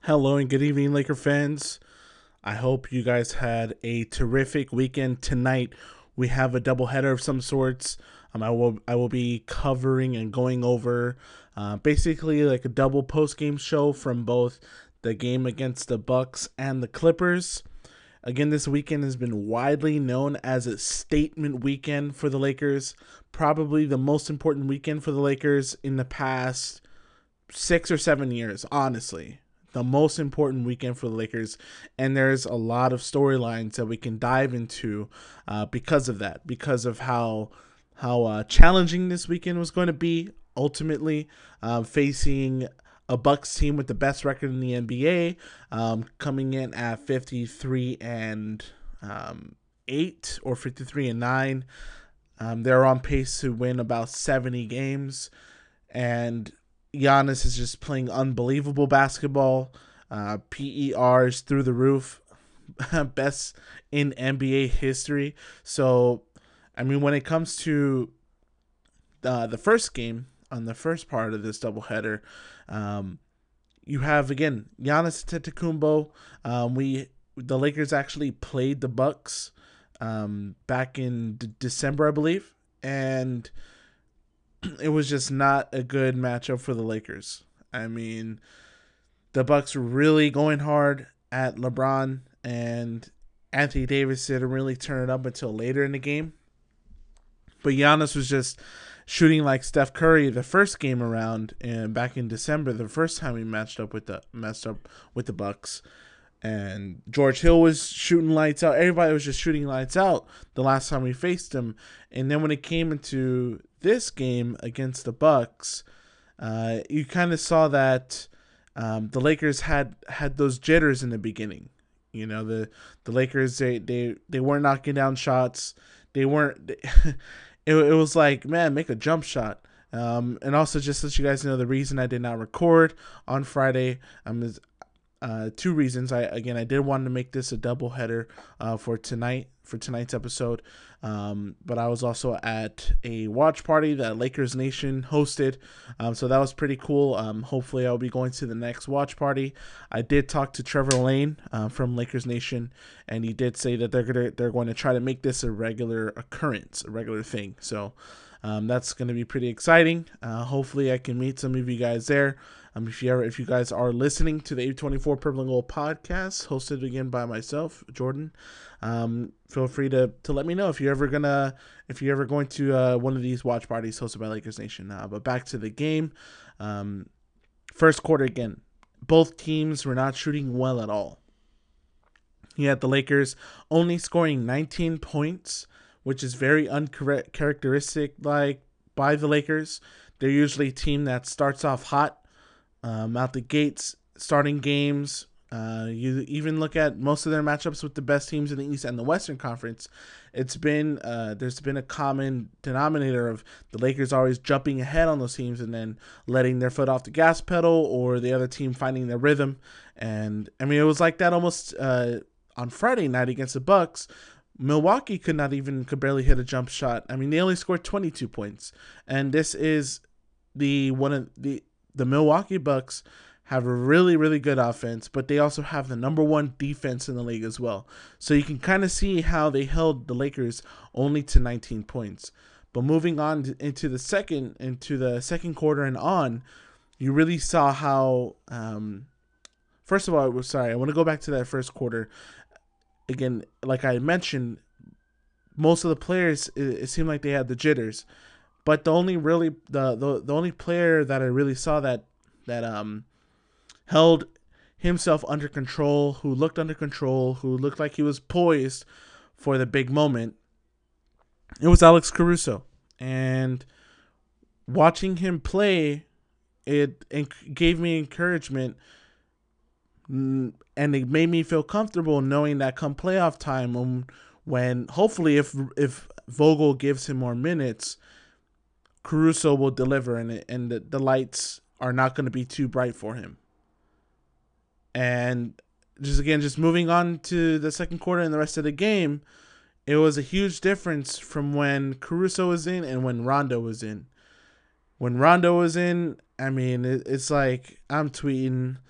Hello and good evening, Laker fans. I hope you guys had a terrific weekend. Tonight we have a doubleheader of some sorts. I will be covering and going over basically like a double post game show from both the game against the Bucks and the Clippers. Again, this weekend has been widely known as a statement weekend for the Lakers. Probably the most important weekend for the Lakers in the past 6 or 7 years, honestly. The most important weekend for the Lakers, and there's a lot of storylines that we can dive into because of that, because of how challenging this weekend was going to be. Ultimately, facing a Bucks team with the best record in the NBA, coming in at 53-8 or 53-9. They're on pace to win about 70 games, and Giannis is just playing unbelievable basketball. PERs through the roof, best in NBA history. So, I mean, when it comes to the first game on the first part of this doubleheader, um, you have again Giannis Antetokounmpo. The Lakers actually played the Bucks back in December, I believe, and it was just not a good matchup for the Lakers. I mean, the Bucks were really going hard at LeBron, and Anthony Davis didn't really turn it up until later in the game. But Giannis was just shooting like Steph Curry the first game around, and back in December, the first time we matched up with the Bucks. And George Hill was shooting lights out. Everybody was just shooting lights out the last time we faced him. And then when it came into this game against the Bucks, you kind of saw that the Lakers had those jitters in the beginning. You know, the Lakers they weren't knocking down shots. They weren't. It was like, man, make a jump shot. And also, just so you guys know, the reason I did not record on Friday is two reasons. I did want to make this a double header for tonight's episode, but I was also at a watch party that Lakers Nation hosted, so that was pretty cool. Hopefully, I'll be going to the next watch party. I did talk to Trevor Lane from Lakers Nation, and he did say that they're going to try to make this a regular occurrence, a regular thing. So. That's going to be pretty exciting. Hopefully, I can meet some of you guys there. If you guys are listening to the 824 Purple and Gold podcast, hosted again by myself, Jordan, feel free to let me know if you're ever going to one of these watch parties hosted by Lakers Nation. But back to the game. First quarter again, both teams were not shooting well at all. You had the Lakers only scoring 19 points, which is very uncharacteristic by the Lakers. They're usually a team that starts off hot out the gates, starting games. You even look at most of their matchups with the best teams in the East and the Western Conference. There's been a common denominator of the Lakers always jumping ahead on those teams and then letting their foot off the gas pedal, or the other team finding their rhythm. And I mean, it was like that almost on Friday night against the Bucks. Milwaukee could barely hit a jump shot. I mean, they only scored 22 points, and this is the Milwaukee Bucks have a really, really good offense, but they also have the number one defense in the league as well. So you can kind of see how they held the Lakers only to 19 points. But moving on into the second quarter and on, you really saw how. First of all, I want to go back to that first quarter. Again, like I mentioned, most of the players, it seemed like they had the jitters, but the only player that I really saw that held himself under control, who looked under control, who looked like he was poised for the big moment, it was Alex Caruso. And watching him play, it gave me encouragement. And it made me feel comfortable knowing that come playoff time, when hopefully if Vogel gives him more minutes, Caruso will deliver, and the lights are not going to be too bright for him. And just moving on to the second quarter and the rest of the game, it was a huge difference from when Caruso was in and when Rondo was in. When Rondo was in, I mean, it's like I'm tweeting,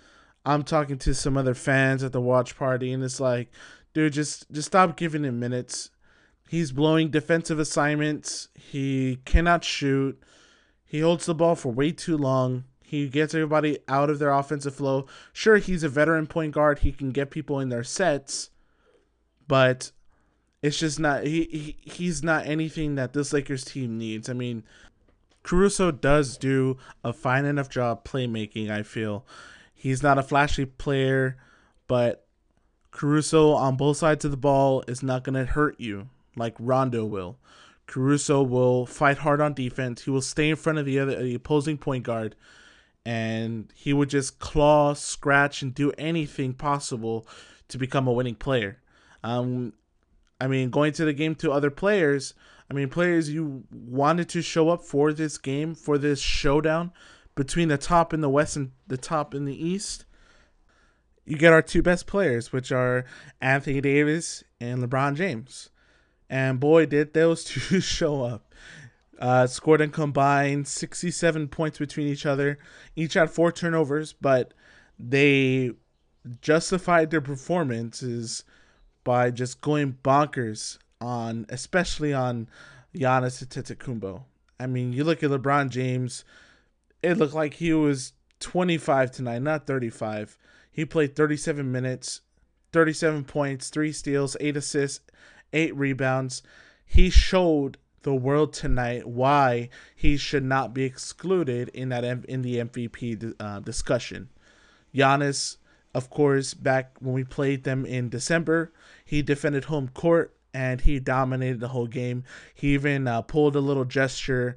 I'm talking to some other fans at the watch party, and it's like, dude, just stop giving him minutes. He's blowing defensive assignments. He cannot shoot. He holds the ball for way too long. He gets everybody out of their offensive flow. Sure, he's a veteran point guard. He can get people in their sets, but it's just not he's not anything that this Lakers team needs. I mean, Caruso does do a fine enough job playmaking, I feel. He's not a flashy player, but Caruso on both sides of the ball is not going to hurt you like Rondo will. Caruso will fight hard on defense. He will stay in front of the opposing point guard, and he would just claw, scratch, and do anything possible to become a winning player. Um, I mean, going to the game to other players, I mean, players you wanted to show up for this game, for this showdown between the top in the West and the top in the East. You get our two best players, which are Anthony Davis and LeBron James. And boy, did those two show up. Scored and combined 67 points between each other. Each had 4 turnovers, but they justified their performances by just going bonkers on, especially on Giannis Antetokounmpo. I mean, you look at LeBron James, it looked like he was 25 tonight, not 35. He played 37 minutes, 37 points, 3 steals, 8 assists, 8 rebounds. He showed the world tonight why he should not be excluded in the MVP discussion. Giannis, of course, back when we played them in December, he defended home court and he dominated the whole game. He even pulled a little gesture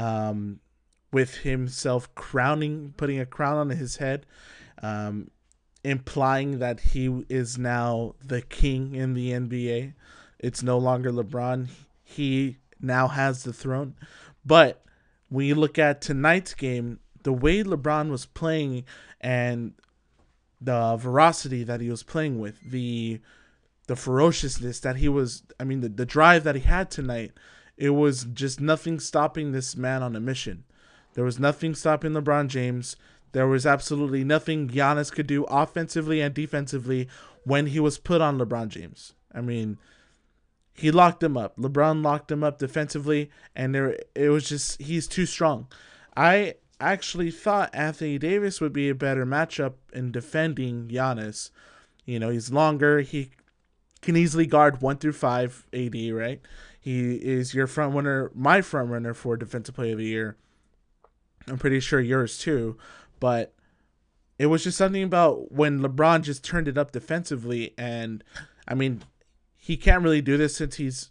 with himself putting a crown on his head, implying that he is now the king in the NBA. It's no longer LeBron. He now has the throne. But when you look at tonight's game, the way LeBron was playing and the veracity that he was playing with, the ferociousness that he was, I mean, the drive that he had tonight, it was just nothing stopping this man on a mission. There was nothing stopping LeBron James. There was absolutely nothing Giannis could do offensively and defensively when he was put on LeBron James. I mean, he locked him up. LeBron locked him up defensively, and it was just, he's too strong. I actually thought Anthony Davis would be a better matchup in defending Giannis. You know, he's longer. He can easily guard 1 through 5 AD, right? He is your front runner, my front runner for Defensive Player of the Year. I'm pretty sure yours too. But it was just something about when LeBron just turned it up defensively. And, I mean, he can't really do this since he's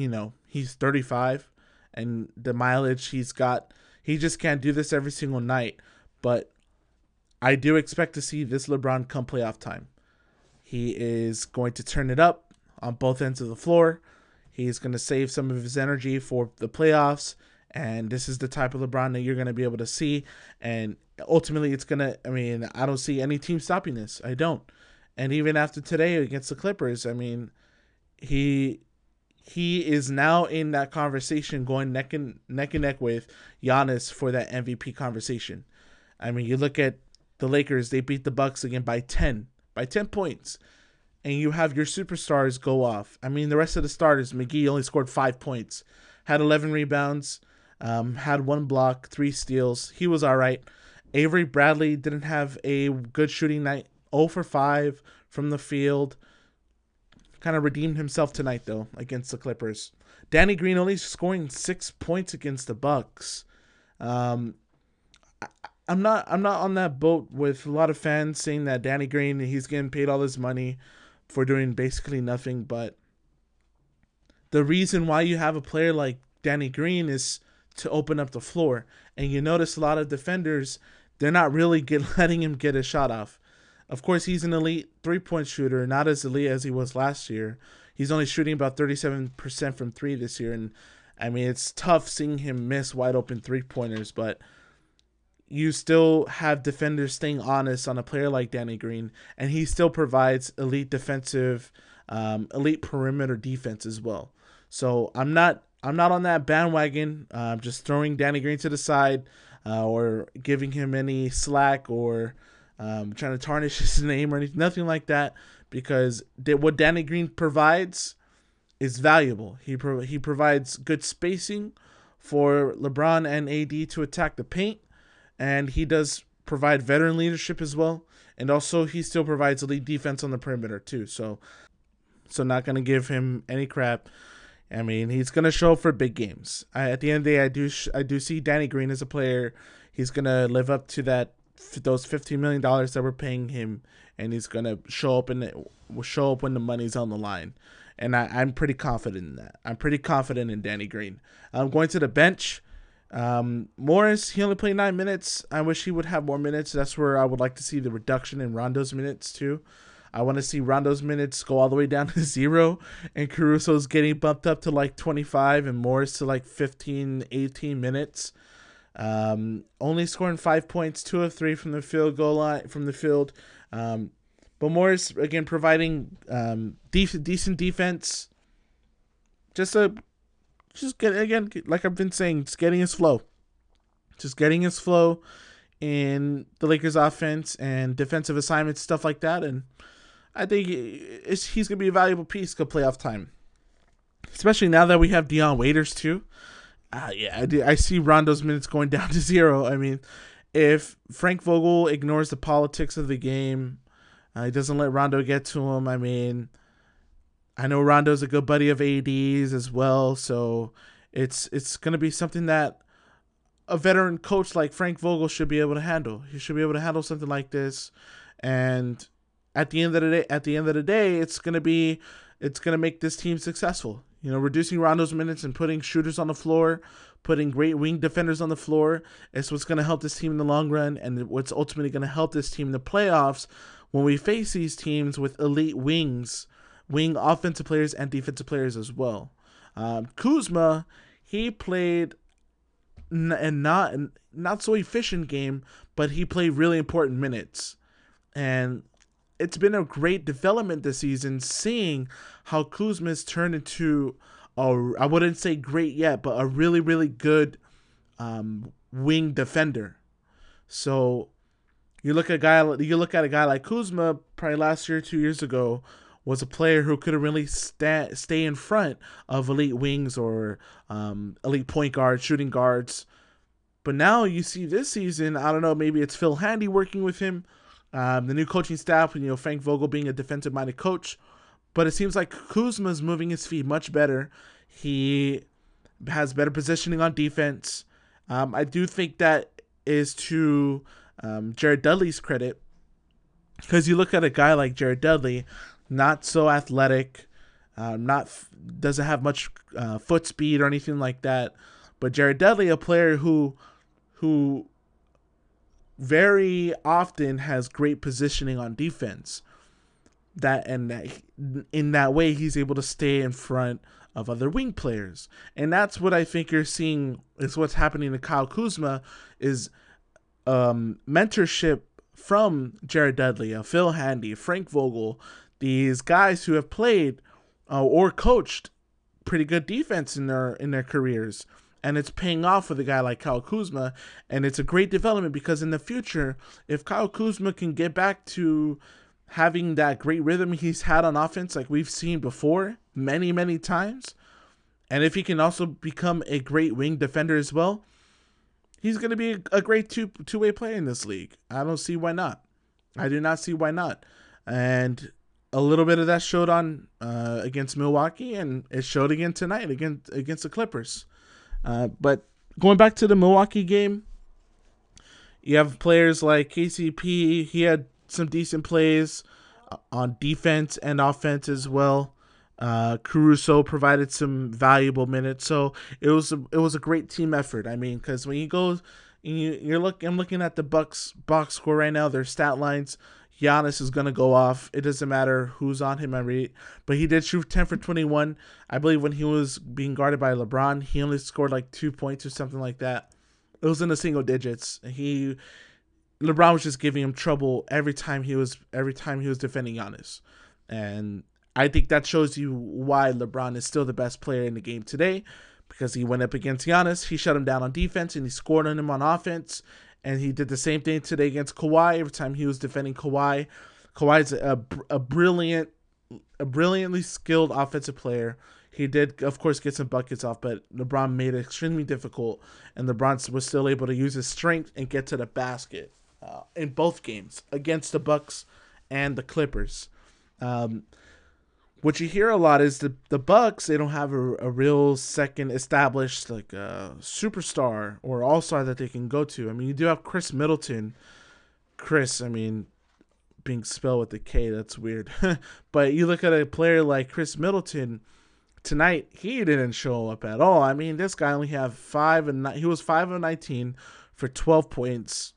35. And the mileage he's got, he just can't do this every single night. But I do expect to see this LeBron come playoff time. He is going to turn it up on both ends of the floor. He's going to save some of his energy for the playoffs. And this is the type of LeBron that you're going to be able to see. And ultimately, it's going to, I mean, I don't see any team stopping this. I don't. And even after today against the Clippers, I mean, he is now in that conversation going neck and neck with Giannis for that MVP conversation. I mean, you look at the Lakers, they beat the Bucks again by 10 points. And you have your superstars go off. I mean, the rest of the starters, McGee only scored 5 points, had 11 rebounds, had 1 block, 3 steals. He was all right. Avery Bradley didn't have a good shooting night, 0 for 5 from the field. Kind of redeemed himself tonight, though, against the Clippers. Danny Green only scoring 6 points against the Bucks. I'm not on that boat with a lot of fans saying that Danny Green, he's getting paid all this money for doing basically nothing. But the reason why you have a player like Danny Green is to open up the floor. And you notice a lot of defenders, they're not really letting him get a shot off. Of course, he's an elite 3-point shooter, not as elite as he was last year. He's only shooting about 37% from 3 this year. And, I mean, it's tough seeing him miss wide open 3-pointers. But you still have defenders staying honest on a player like Danny Green. And he still provides elite defensive, elite perimeter defense as well. So I'm not on that bandwagon. Just throwing Danny Green to the side or giving him any slack or trying to tarnish his name or anything, nothing like that, because what Danny Green provides is valuable. He provides good spacing for LeBron and AD to attack the paint, and he does provide veteran leadership as well. And also, he still provides elite defense on the perimeter too. So not gonna give him any crap. I mean, he's gonna show up for big games. At the end of the day, I do see Danny Green as a player. He's gonna live up to those $15 million that we're paying him, and he's gonna show up when the money's on the line. And I'm pretty confident in that. I'm pretty confident in Danny Green. I'm going to the bench. Morris, he only played 9 minutes. I wish he would have more minutes. That's where I would like to see the reduction in Rondo's minutes too. I want to see Rondo's minutes go all the way down to 0, and Caruso's getting bumped up to like 25 and Morris to like 15, 18 minutes. Only scoring 5 points, 2 of 3 from the field goal line, from the field. But Morris, again, providing decent defense. Like I've been saying, just getting his flow. Just getting his flow in the Lakers offense and defensive assignments, stuff like that. And I think he's going to be a valuable piece come playoff time. Especially now that we have Dion Waiters too. I see Rondo's minutes going down to 0. I mean, if Frank Vogel ignores the politics of the game, he doesn't let Rondo get to him. I mean, I know Rondo's a good buddy of AD's as well, so it's going to be something that a veteran coach like Frank Vogel should be able to handle. He should be able to handle something like this, and at the end of the day, it's going to make this team successful. You know, reducing Rondo's minutes and putting shooters on the floor, putting great wing defenders on the floor is what's going to help this team in the long run, and what's ultimately going to help this team in the playoffs when we face these teams with elite wing offensive players and defensive players as well. Kuzma, he played not so efficient game, but he played really important minutes, and it's been a great development this season, seeing how Kuzma's turned into I wouldn't say great yet, but a really, really good wing defender. So you look at a guy like Kuzma, probably last year, 2 years ago, was a player who couldn't really stay in front of elite wings or elite point guards, shooting guards. But now you see this season, I don't know, maybe it's Phil Handy working with him, the new coaching staff, Frank Vogel being a defensive-minded coach. But it seems like Kuzma's moving his feet much better. He has better positioning on defense. I do think that is to Jared Dudley's credit, because you look at a guy like Jared Dudley, not so athletic, doesn't have much foot speed or anything like that. But Jared Dudley, a player who very often has great positioning on defense. In that way, he's able to stay in front of other wing players. And that's what I think you're seeing is what's happening to Kyle Kuzma is mentorship from Jared Dudley, Phil Handy, Frank Vogel, these guys who have played or coached pretty good defense in their careers. And it's paying off with a guy like Kyle Kuzma. And it's a great development because in the future, if Kyle Kuzma can get back to having that great rhythm he's had on offense like we've seen before many, many times, and if he can also become a great wing defender as well, he's going to be a great two-way player in this league. I don't see why not. I do not see why not. And a little bit of that showed on against Milwaukee, and it showed again tonight against the Clippers. But going back to the Milwaukee game, you have players like KCP. He had some decent plays on defense and offense as well. Caruso provided some valuable minutes, so it was a great team effort. I mean, because when you go, I'm looking at the Bucks box score right now, their stat lines. Giannis is gonna go off. It doesn't matter who's on him. But he did shoot 10 for 21. I believe when he was being guarded by LeBron, he only scored like 2 points or something like that. It was in the single digits. LeBron was just giving him trouble every time he was defending Giannis. And I think that shows you why LeBron is still the best player in the game today, because he went up against Giannis, he shut him down on defense, and he scored on him on offense. And he did the same thing today against Kawhi. Every time he was defending Kawhi, Kawhi's a brilliantly skilled offensive player. He did, of course, get some buckets off, but LeBron made it extremely difficult, and LeBron was still able to use his strength and get to the basket in both games against the Bucks and the Clippers. Um, what you hear a lot is the Bucks. They don't have a real second established like superstar or all star that they can go to. I mean, you do have Chris Middleton. Chris, I mean, being spelled with a K, that's weird. But you look at a player like Chris Middleton tonight, he didn't show up at all. I mean, this guy only had he was 5 of 19 for 12 points,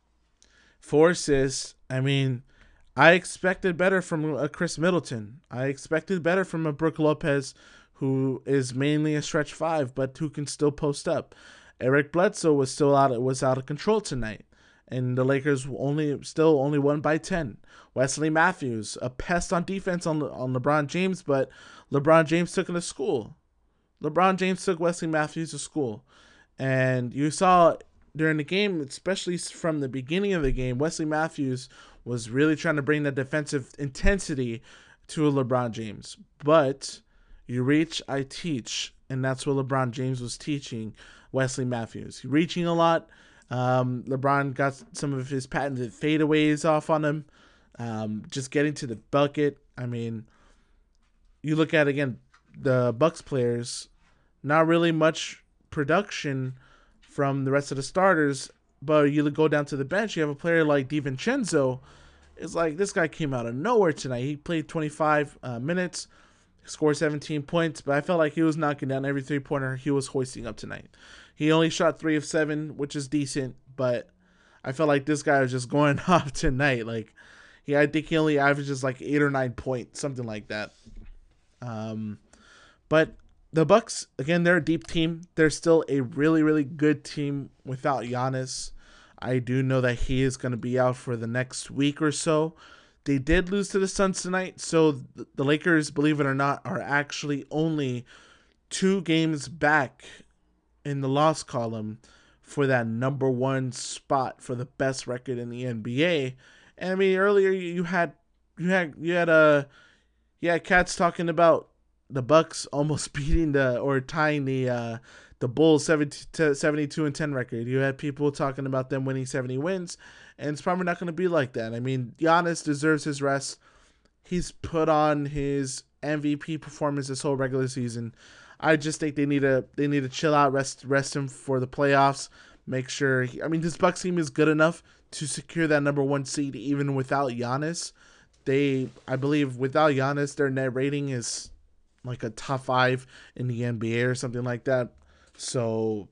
4 assists. I mean, I expected better from a Chris Middleton. I expected better from a Brook Lopez, who is mainly a stretch five, but who can still post up. Eric Bledsoe was out of control tonight, and the Lakers only won by 10. Wesley Matthews, a pest on defense on LeBron James, but LeBron James took him to school. LeBron James took Wesley Matthews to school, and you saw during the game, especially from the beginning of the game, Wesley Matthews was really trying to bring that defensive intensity to LeBron James. But you reach, I teach, and that's what LeBron James was teaching Wesley Matthews. Reaching a lot. LeBron got some of his patented fadeaways off on him. Just getting to the bucket. I mean, you look at, again, the Bucks players, not really much production from the rest of the starters, but you go down to the bench, you have a player like DiVincenzo. It's like this guy came out of nowhere tonight. He played 25 minutes, scored 17 points, but I felt like he was knocking down every three-pointer he was hoisting up tonight. He only shot 3 of 7, which is decent, but I felt like this guy was just going off tonight. Like, I think he only averages like 8 or 9 points, something like that. But the Bucks, again, they're a deep team. They're still a really, really good team without Giannis. I do know that he is going to be out for the next week or so. They did lose to the Suns tonight, so the Lakers, believe it or not, are actually only 2 games back in the loss column for that number 1 spot for the best record in the NBA. And I mean, earlier you had cats talking about the Bucks almost beating tying the Bulls 72-10 record. You had people talking about them winning 70 wins, and it's probably not going to be like that. I mean, Giannis deserves his rest. He's put on his MVP performance this whole regular season. I just think they need to chill out, rest him for the playoffs. Make sure. This Bucks team is good enough to secure that number 1 seed even without Giannis. I believe without Giannis, their net rating is like a top 5 in the NBA or something like that. So,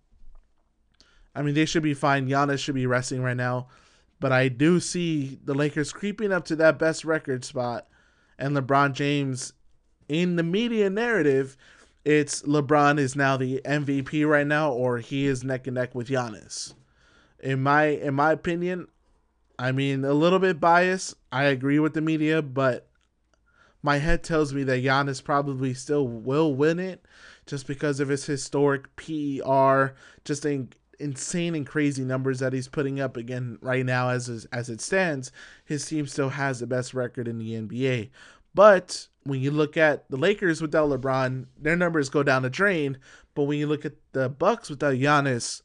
they should be fine. Giannis should be resting right now. But I do see the Lakers creeping up to that best record spot. And LeBron James, in the media narrative, it's LeBron is now the MVP right now, or he is neck and neck with Giannis. In my opinion, a little bit biased. I agree with the media, but my head tells me that Giannis probably still will win it just because of his historic PER, just insane and crazy numbers that he's putting up again right now as it stands. His team still has the best record in the NBA. But when you look at the Lakers without LeBron, their numbers go down the drain. But when you look at the Bucks without Giannis,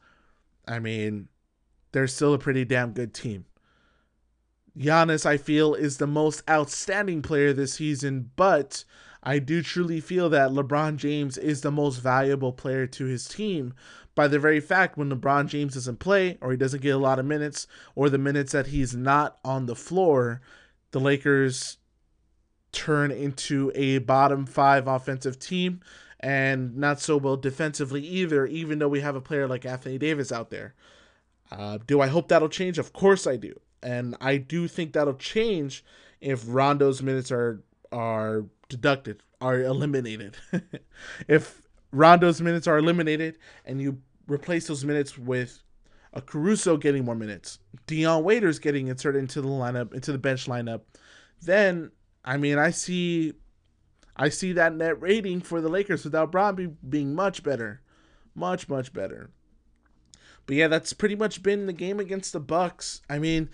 they're still a pretty damn good team. Giannis, I feel, is the most outstanding player this season, but I do truly feel that LeBron James is the most valuable player to his team by the very fact when LeBron James doesn't play or he doesn't get a lot of minutes or the minutes that he's not on the floor, the Lakers turn into a bottom 5 offensive team and not so well defensively either, even though we have a player like Anthony Davis out there. Do I hope that'll change? Of course I do. And I do think that'll change if Rondo's minutes are deducted, are eliminated. If Rondo's minutes are eliminated and you replace those minutes with a Caruso getting more minutes, Dion Waiters getting inserted into the lineup, into the bench lineup, then I see that net rating for the Lakers without Bron being much better. Much, much better. But yeah, that's pretty much been the game against the Bucks. I mean,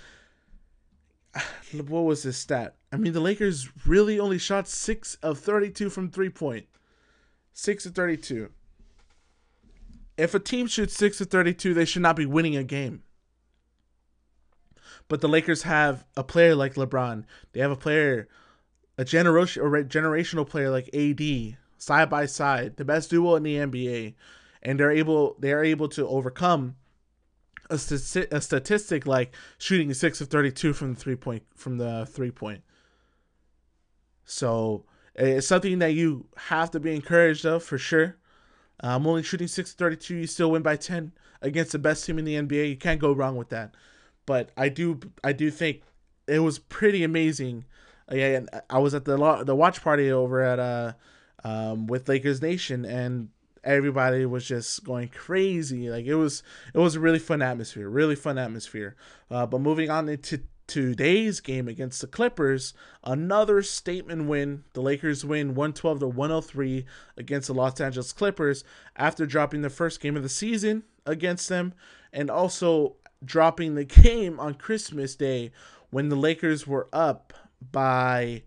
what was this stat? I mean, the Lakers really only shot 6 of 32 from 3-point. 6 of 32. If a team shoots 6 of 32, they should not be winning a game. But the Lakers have a player like LeBron. They have a generational player like AD, side by side, the best duo in the NBA, and they are able to overcome a statistic like shooting 6 of 32 from the 3-point. So it's something that you have to be encouraged of for sure. Only shooting 6 of 32, you still win by 10 against the best team in the NBA. You can't go wrong with that. But I do think it was pretty amazing. Yeah, and I was at the watch party over at with Lakers Nation, and everybody was just going crazy. Like it was a really fun atmosphere, But moving on into today's game against the Clippers, another statement win. The Lakers win 112-103 against the Los Angeles Clippers after dropping the first game of the season against them, and also dropping the game on Christmas Day when the Lakers were up by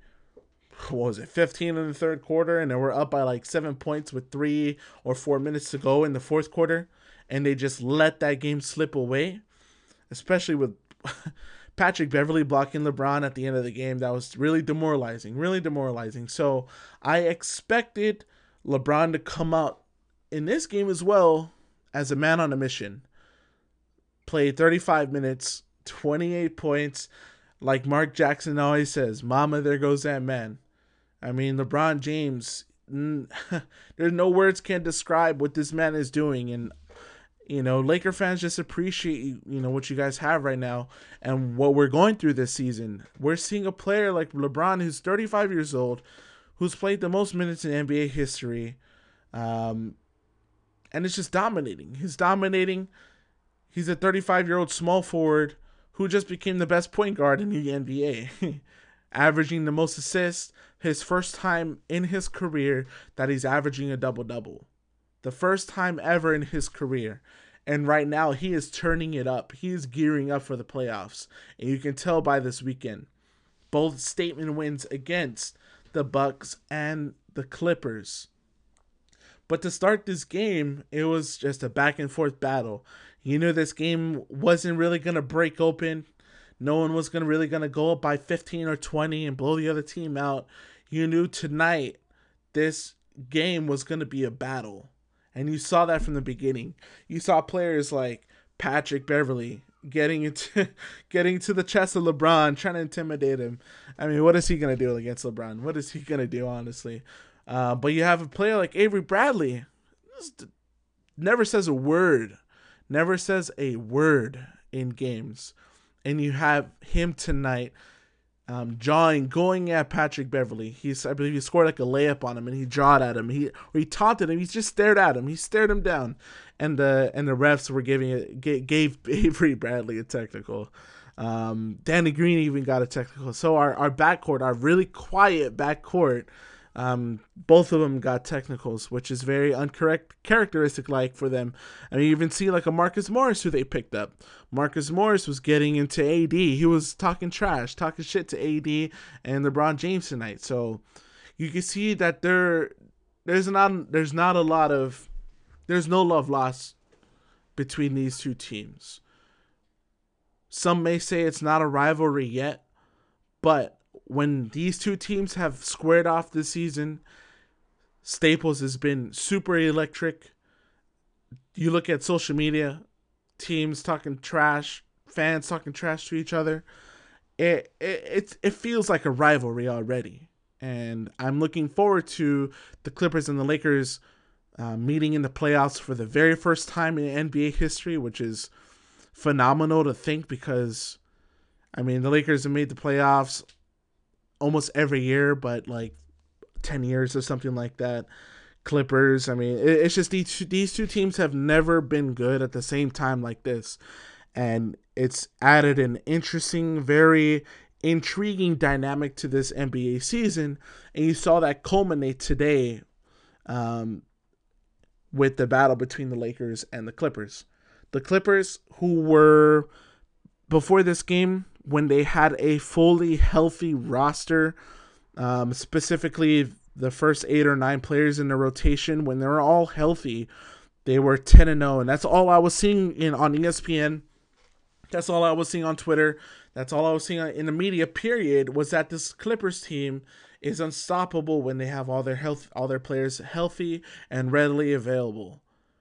15 in the third quarter, and they were up by like 7 points with 3 or 4 minutes to go in the fourth quarter, and they just let that game slip away, especially with Patrick Beverley blocking LeBron at the end of the game. That was really demoralizing. So I expected LeBron to come out in this game as well as a man on a mission. Played 35 minutes, 28 points. Like Mark Jackson always says, "Mama, there goes that man." I mean, LeBron James, there's no words can describe what this man is doing. And, Laker fans, just appreciate, what you guys have right now and what we're going through this season. We're seeing a player like LeBron who's 35 years old, who's played the most minutes in NBA history. And it's just dominating. He's dominating. He's a 35-year-old small forward who just became the best point guard in the NBA, averaging the most assists. His first time in his career that he's averaging a double-double. The first time ever in his career. And right now, he is turning it up. He is gearing up for the playoffs. And you can tell by this weekend. Both statement wins against the Bucks and the Clippers. But to start this game, it was just a back-and-forth battle. You knew this game wasn't really going to break open. No one was really going to go up by 15 or 20 and blow the other team out. You knew tonight this game was going to be a battle. And you saw that from the beginning. You saw players like Patrick Beverley getting to the chest of LeBron, trying to intimidate him. I mean, what is he going to do against LeBron? What is he going to do, honestly? But you have a player like Avery Bradley. Never says a word in games. And you have him tonight going at Patrick Beverley. I believe he scored like a layup on him, and he jawed at him. He taunted him. He just stared at him. He stared him down, and the refs were gave Avery Bradley a technical. Danny Green even got a technical. So our backcourt, our really quiet backcourt, both of them got technicals, which is very uncharacteristic like for them. I mean, you even see like a Marcus Morris who they picked up. Marcus Morris was getting into AD. He was talking shit to AD and LeBron James tonight. So you can see that there's no love lost between these two teams. Some may say it's not a rivalry yet, but when these two teams have squared off this season, Staples has been super electric. You look at social media, teams talking trash, fans talking trash to each other. It feels like a rivalry already. And I'm looking forward to the Clippers and the Lakers meeting in the playoffs for the very first time in NBA history, which is phenomenal to think because, I mean, the Lakers have made the playoffs almost every year, but like 10 years or something like that. Clippers, I mean, it's just these two teams have never been good at the same time like this. And it's added an interesting, very intriguing dynamic to this NBA season. And you saw that culminate today with the battle between the Lakers and the Clippers. The Clippers, who were before this game, when they had a fully healthy roster, specifically the first 8 or 9 players in the rotation, when they were all healthy, they were 10-0, and that's all I was seeing on ESPN. That's all I was seeing on Twitter. That's all I was seeing in the media. Period. Was that this Clippers team is unstoppable when they have all their players healthy and readily available.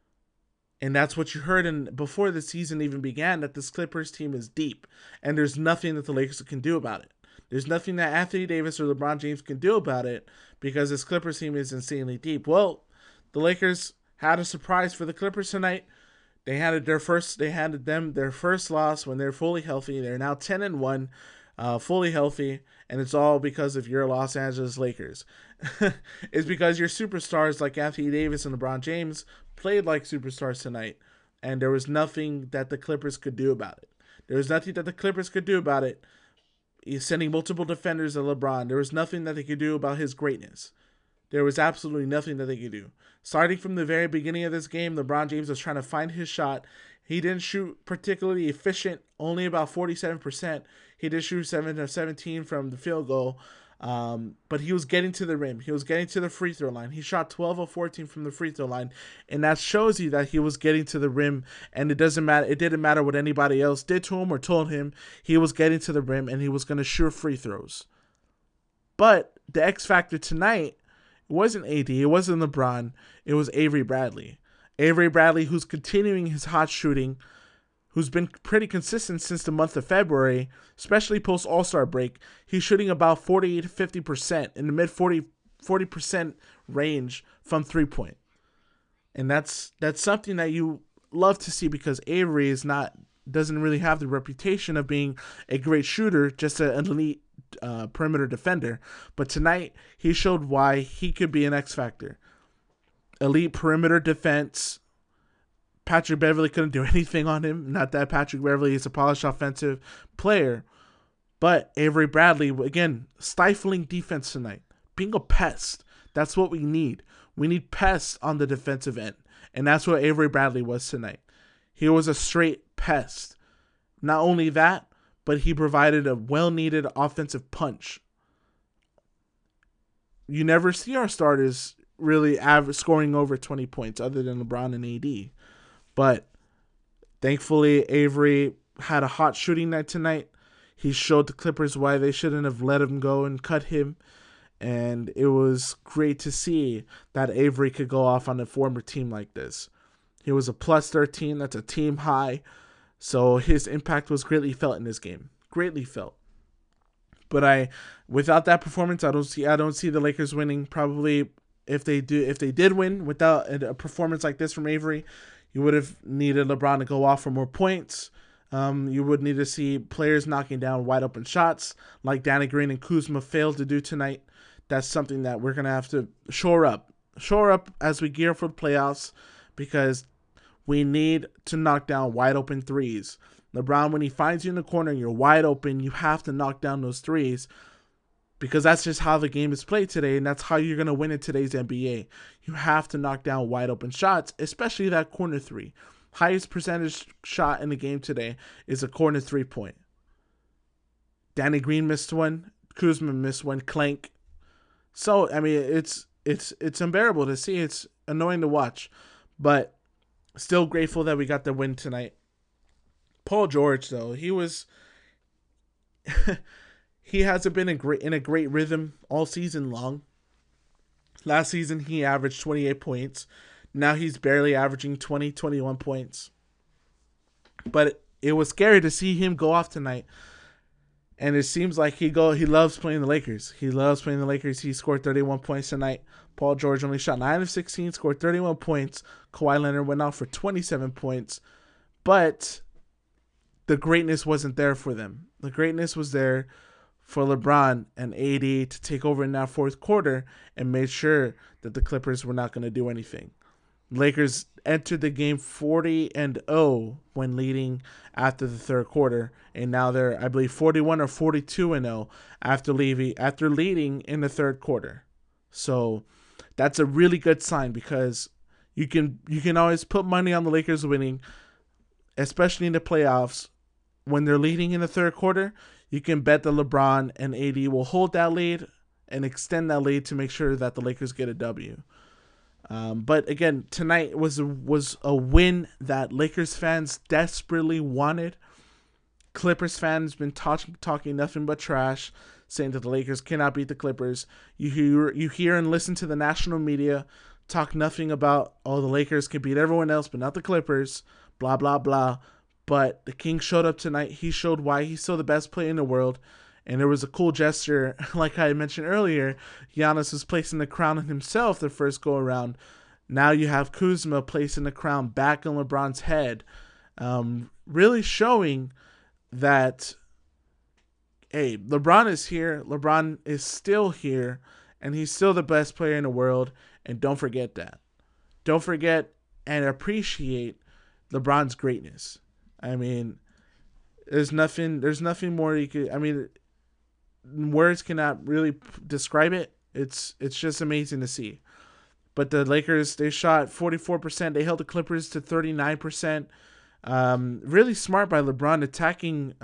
And that's what you heard before the season even began, that this Clippers team is deep, and there's nothing that the Lakers can do about it. There's nothing that Anthony Davis or LeBron James can do about it because this Clippers team is insanely deep. Well, the Lakers had a surprise for the Clippers tonight. They handed them their first loss when they're fully healthy. They're now 10-1, fully healthy, and it's all because of your Los Angeles Lakers. It's because your superstars like Anthony Davis and LeBron James played like superstars tonight, and there was nothing that the Clippers could do about it. There was nothing that the Clippers could do about it. He's sending multiple defenders at LeBron. There was nothing that they could do about his greatness. There was absolutely nothing that they could do. Starting from the very beginning of this game, LeBron James was trying to find his shot. He didn't shoot particularly efficient, only about 47%. He did shoot 7 of 17 from the field goal, but he was getting to the rim. He was getting to the free throw line. He shot 12 of 14 from the free throw line, and that shows you that he was getting to the rim, and it doesn't matter. It didn't matter what anybody else did to him or told him. He was getting to the rim, and he was going to shoot free throws. But the X factor tonight, it wasn't AD, it wasn't LeBron, it was Avery Bradley. Avery Bradley, who's continuing his hot shooting, who's been pretty consistent since the month of February, especially post All-Star break. He's shooting about 40 to 50%, in the mid 40% range from three-point. And that's something that you love to see, because Avery doesn't really have the reputation of being a great shooter, just an elite perimeter defender. But tonight, he showed why he could be an X factor. Elite perimeter defense. Patrick Beverley couldn't do anything on him. Not that Patrick Beverley is a polished offensive player, but Avery Bradley, again, stifling defense tonight. Being a pest. That's what we need. We need pests on the defensive end. And that's what Avery Bradley was tonight. He was a straight pest. Not only that, but he provided a well-needed offensive punch. You never see our starters really scoring over 20 points other than LeBron and AD. But thankfully, Avery had a hot shooting night tonight. He showed the Clippers why they shouldn't have let him go and cut him. And it was great to see that Avery could go off on a former team like this. He was a plus 13. That's a team high. So his impact was greatly felt in this game. Greatly felt. But without that performance, I don't see the Lakers winning. Probably if they did win without a performance like this from Avery, you would have needed LeBron to go off for more points. You would need to see players knocking down wide open shots like Danny Green and Kuzma failed to do tonight. That's something that we're going to have to shore up as we gear for the playoffs, because we need to knock down wide open threes. LeBron, when he finds you in the corner and you're wide open, you have to knock down those threes, because that's just how the game is played today, and that's how you're going to win in today's NBA. You have to knock down wide open shots, especially that corner three. Highest percentage shot in the game today is a corner 3-point. Danny Green missed one. Kuzma missed one. Clank. So, I mean, it's unbearable to see. It's annoying to watch. But still grateful that we got the win tonight. Paul George, though, he hasn't been in a great rhythm all season long. Last season, he averaged 28 points. Now he's barely averaging 20, 21 points. But it was scary to see him go off tonight. And it seems like he loves playing the Lakers. He loves playing the Lakers. He scored 31 points tonight. Paul George only shot 9 of 16, scored 31 points. Kawhi Leonard went out for 27 points. But the greatness wasn't there for them. The greatness was there for LeBron and AD to take over in that fourth quarter and made sure that the Clippers were not going to do anything. Lakers entered the game 40-0 when leading after the third quarter, and now they're, I believe, 41 or 42-0 after leading in the third quarter. So that's a really good sign, because you can always put money on the Lakers winning. especially in the playoffs, when they're leading in the third quarter, you can bet that LeBron and AD will hold that lead and extend that lead to make sure that the Lakers get a W. But again, tonight was a win that Lakers fans desperately wanted. Clippers fans been talking nothing but trash, saying that the Lakers cannot beat the Clippers. You hear and listen to the national media talk nothing about, oh, the Lakers can beat everyone else but not the Clippers, blah blah blah. But the King showed up tonight. He showed why he's still the best player in the world. And there was a cool gesture, like I mentioned earlier. Giannis was placing the crown on himself the first go around. Now you have Kuzma placing the crown back on LeBron's head, really showing that, hey, LeBron is here. LeBron is still here, and he's still the best player in the world. And don't forget that. Don't forget and appreciate LeBron's greatness. I mean, there's nothing more you could. I mean, words cannot really describe it. It's just amazing to see. But the Lakers, they shot 44%. They held the Clippers to 39%. Really smart by LeBron attacking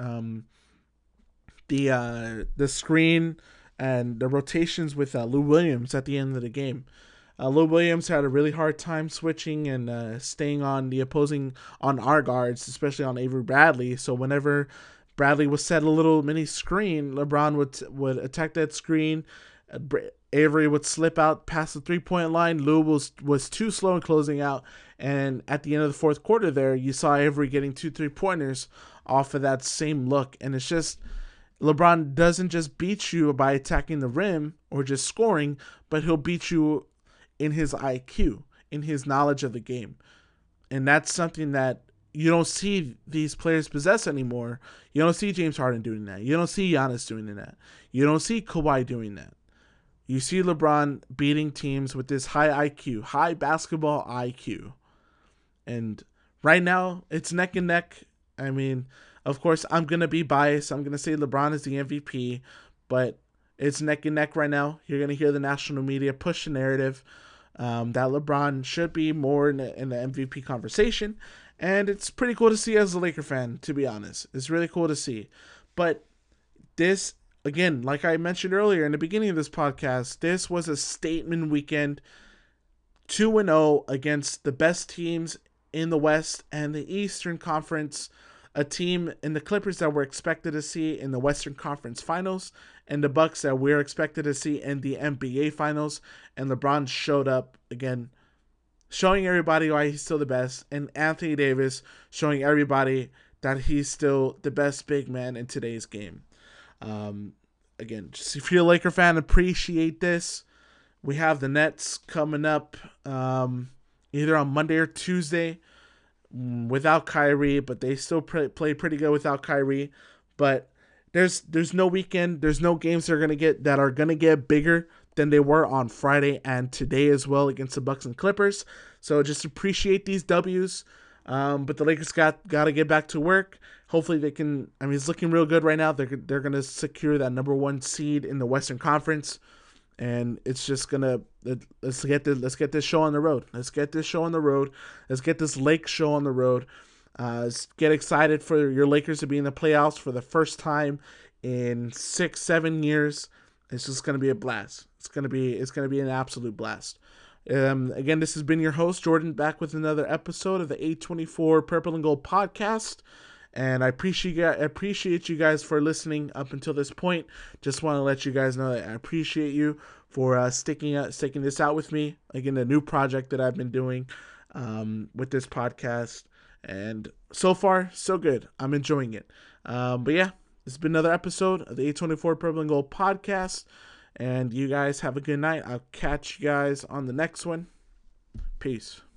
the screen and the rotations with Lou Williams at the end of the game. Lou Williams had a really hard time switching and staying on our guards, especially on Avery Bradley. So whenever Bradley would set a little mini screen, LeBron would attack that screen. Avery would slip out past the 3-point line. Lou was too slow in closing out. And at the end of the fourth quarter there, you saw Avery getting 2 3-pointers off of that same look. And it's just, LeBron doesn't just beat you by attacking the rim or just scoring, but he'll beat you in his IQ, in his knowledge of the game. And that's something that you don't see these players possess anymore. You don't see James Harden doing that. You don't see Giannis doing that. You don't see Kawhi doing that. You see LeBron beating teams with this high IQ, high basketball IQ. And right now, it's neck and neck. I mean, of course, I'm going to be biased. I'm going to say LeBron is the MVP, but it's neck and neck right now. You're going to hear the national media push the narrative that LeBron should be more in the MVP conversation. And it's pretty cool to see as a Laker fan, to be honest. It's really cool to see. But this, again, like I mentioned earlier in the beginning of this podcast, this was a statement weekend. 2-0 against the best teams in the West and the Eastern Conference. A team in the Clippers that we're expected to see in the Western Conference Finals, and the Bucks that we're expected to see in the NBA Finals. And LeBron showed up again, showing everybody why he's still the best, and Anthony Davis showing everybody that he's still the best big man in today's game. Again, just if you're a Laker fan, appreciate this. We have the Nets coming up either on Monday or Tuesday without Kyrie, but they still play pretty good without Kyrie. But there's no weekend, there's no games that are gonna get bigger than they were on Friday and today as well against the Bucks and Clippers. So just appreciate these W's. But the Lakers got to get back to work. Hopefully they can. I mean, it's looking real good right now. They're gonna secure that number 1 seed in the Western Conference. And it's just gonna let's get this show on the road. Let's get this show on the road. Let's get this Lake show on the road. Let's get excited for your Lakers to be in the playoffs for the first time in 6-7 years. It's just gonna be a blast. It's gonna be an absolute blast. Again, this has been your host Jordan, back with another episode of the 824 Purple and Gold podcast. And I appreciate you guys for listening up until this point. Just want to let you guys know that I appreciate you for sticking this out with me. Again, a new project that I've been doing with this podcast. And so far, so good. I'm enjoying it. But yeah, this has been another episode of the 824 Purple and Gold podcast. And you guys have a good night. I'll catch you guys on the next one. Peace.